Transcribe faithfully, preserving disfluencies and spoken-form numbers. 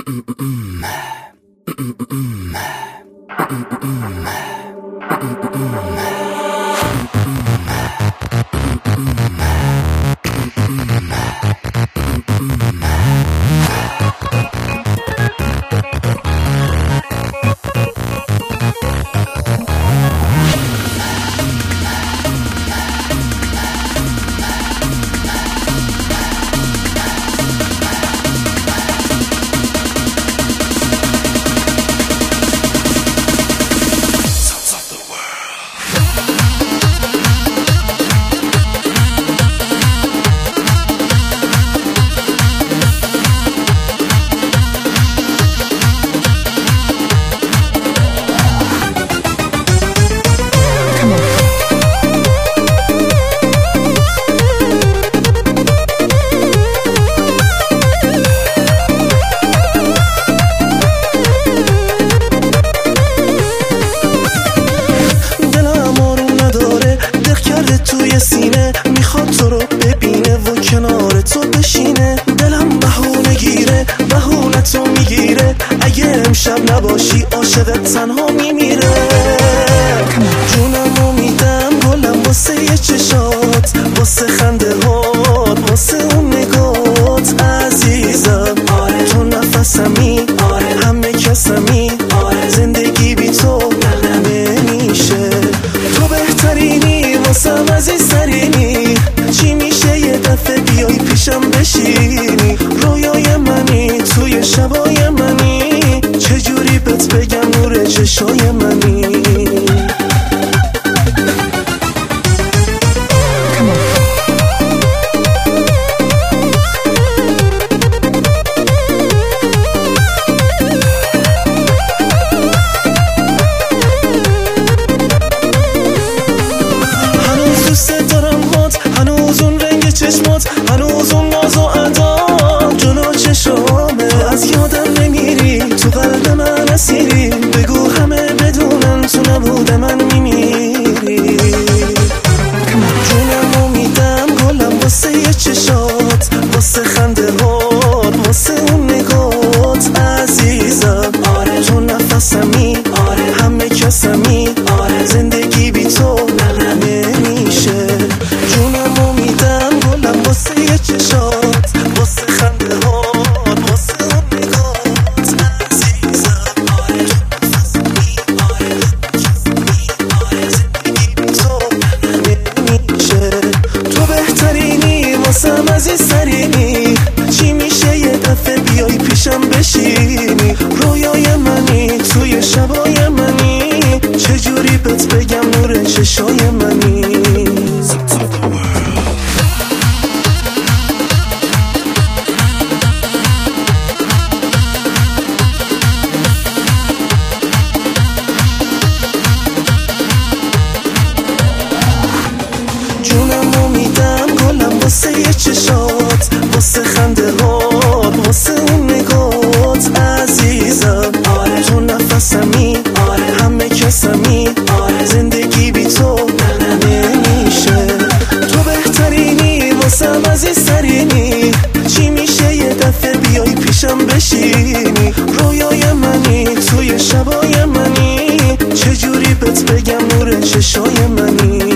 توی سینه میخواد تو رو ببینه و کنار تو بشینه. دلم بهونه گیره بهونه تو میگیره، اگه امشب نباشی عاشقت تنها میمیره. جونم میدم گلم واسه یه چشات، واسه خنده هات، واسه اون نگات عزیزم. آره تو نفسمی، آره همه کسمی، آره زندگی بی تو نمیشه. تو بهترینی واسم عزیزترینی، چی میشه یه دفعه بیای پیشم بشینی؟ رویای منی توی شبای منی، چجوری بهت بگم نور چشای منی. هنوز اون ناز و ادا جلو چشامه، از یادم نمیری تو قلب من اسیری. بگو همه بدونن تو نبوده من میمیری. جونمو میدم گلم واسه یه چشات، واسه خنده هات، واسه اون نگات عزیزم. آره تو نفسمی، آره همه کسمی، آره زندگی بی تو نمیشه. جونمو میدم گلم واسه یه چشات، واسه خنده هات، واسه اون نگات عزیزم. آره تو نفسمی، آره همه کسمی، آره زندگی بی تو نمیشه. تو بهترینی واسم عزیزترینی، چی میشه یه دفعه بیای پیشم بشینی؟ رویای منی توی شبای منی، چجوری بهت بگم نور چشای منی. جونمو میدم گلم واسه یه چشات، واسه خنده هات، واسه اون نگات عزیزم. آره تو نفسمی، آره همه کسمی، آره زندگی بی تو نمیشه. تو بهترینی واسم عزیزترینی، چی میشه یه دفعه بیای پیشم بشینی؟ رویای منی توی شبای منی، چجوری بهت بگم نور چشای منی.